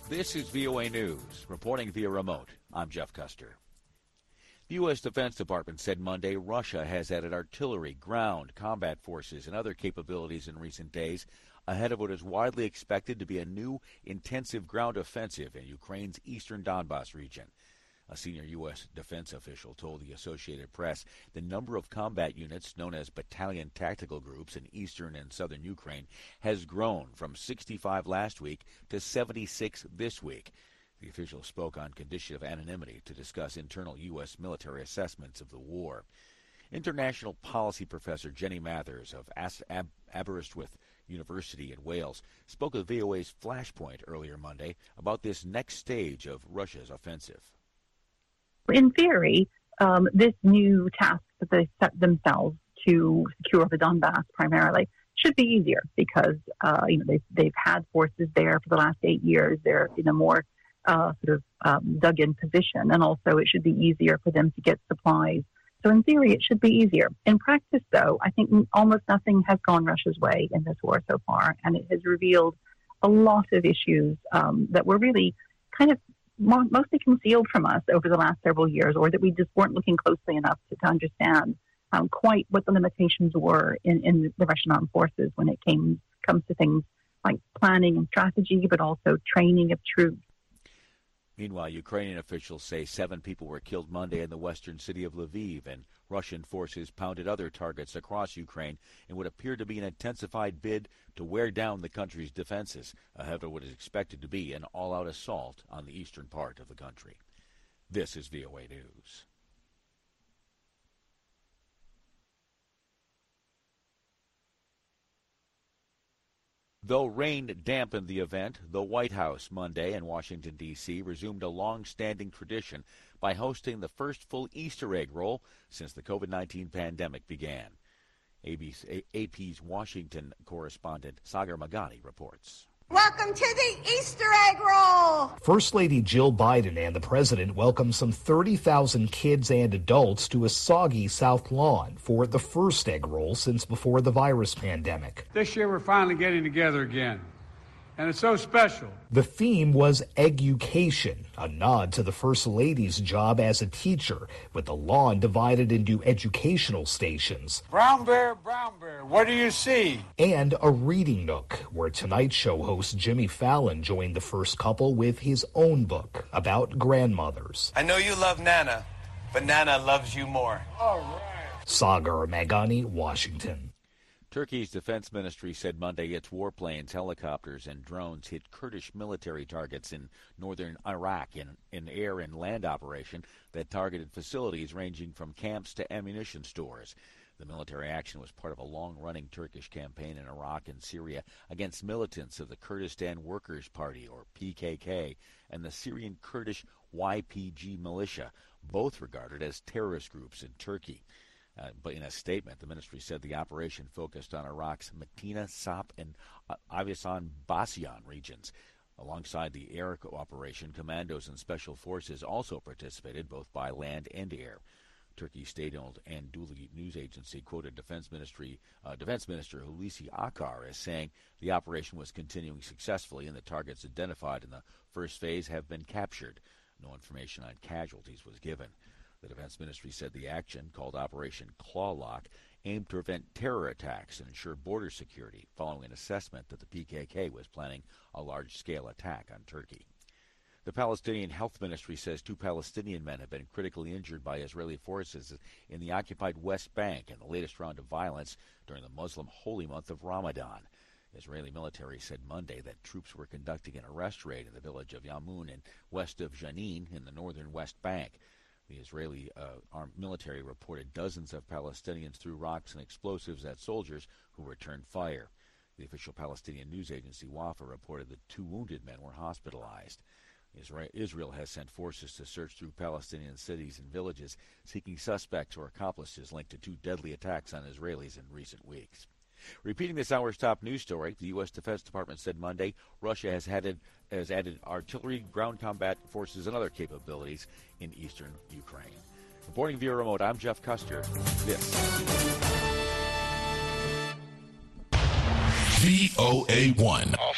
This is VOA News. Reporting via remote, I'm Jeff Custer. The U.S. Defense Department said Monday Russia has added artillery, ground, combat forces, and other capabilities in recent days ahead of what is widely expected to be a new intensive ground offensive in Ukraine's eastern Donbas region. A senior U.S. defense official told the Associated Press the number of combat units known as battalion tactical groups in eastern and southern Ukraine has grown from 65 last week to 76 this week. The official spoke on condition of anonymity to discuss internal U.S. military assessments of the war. International policy professor Jenny Mathers of Aberystwyth University in Wales spoke with VOA's Flashpoint earlier Monday about this next stage of Russia's offensive. In theory, this new task that they set themselves to secure the Donbass primarily should be easier because they've had forces there for the last 8 years. They're in a more dug-in position, and also it should be easier for them to get supplies. So in theory, it should be easier. In practice, though, I think almost nothing has gone Russia's way in this war so far, and it has revealed a lot of issues that were really kind of mostly concealed from us over the last several years, or that we just weren't looking closely enough to understand quite what the limitations were in the Russian armed forces when it comes to things like planning and strategy, but also training of troops. Meanwhile, Ukrainian officials say 7 people were killed Monday in the western city of Lviv, and Russian forces pounded other targets across Ukraine in what appeared to be an intensified bid to wear down the country's defenses ahead of what is expected to be an all-out assault on the eastern part of the country. This is VOA News. Though rain dampened the event, the White House Monday in Washington, D.C. resumed a long-standing tradition by hosting the first full Easter egg roll since the COVID-19 pandemic began. AP's Washington correspondent Sagar Magani reports. Welcome to the Easter egg roll! First Lady Jill Biden and the president welcomed some 30,000 kids and adults to a soggy South Lawn for the first egg roll since before the virus pandemic. This year we're finally getting together again, and it's so special. The theme was education, a nod to the First Lady's job as a teacher, with the lawn divided into educational stations. Brown bear, what do you see? And a reading nook, where Tonight Show host Jimmy Fallon joined the first couple with his own book about grandmothers. I know you love Nana, but Nana loves you more. All right. Sagar Magani, Washington. Turkey's defense ministry said Monday its warplanes, helicopters, and drones hit Kurdish military targets in northern Iraq in an air and land operation that targeted facilities ranging from camps to ammunition stores. The military action was part of a long-running Turkish campaign in Iraq and Syria against militants of the Kurdistan Workers' Party, or PKK, and the Syrian Kurdish YPG militia, both regarded as terrorist groups in Turkey. But in a statement, the ministry said the operation focused on Iraq's Matina, Sap, and Avisan Basyan regions. Alongside the air operation, commandos and special forces also participated both by land and air. Turkey's state-owned Anadolu news agency quoted Defense Minister Hulusi Akar as saying the operation was continuing successfully and the targets identified in the first phase have been captured. No information on casualties was given. The Defense Ministry said the action, called Operation Clawlock, aimed to prevent terror attacks and ensure border security, following an assessment that the PKK was planning a large-scale attack on Turkey. The Palestinian Health Ministry says 2 Palestinian men have been critically injured by Israeli forces in the occupied West Bank in the latest round of violence during the Muslim holy month of Ramadan. Israeli military said Monday that troops were conducting an arrest raid in the village of Yamun and west of Jenin in the northern West Bank. The Israeli armed military reported dozens of Palestinians threw rocks and explosives at soldiers who returned fire. The official Palestinian news agency Wafa reported that 2 wounded men were hospitalized. Israel has sent forces to search through Palestinian cities and villages, seeking suspects or accomplices linked to 2 deadly attacks on Israelis in recent weeks. Repeating this hour's top news story, the U.S. Defense Department said Monday Russia has added artillery, ground combat forces, and other capabilities in eastern Ukraine. Reporting via remote, I'm Jeff Custer. This VOA1.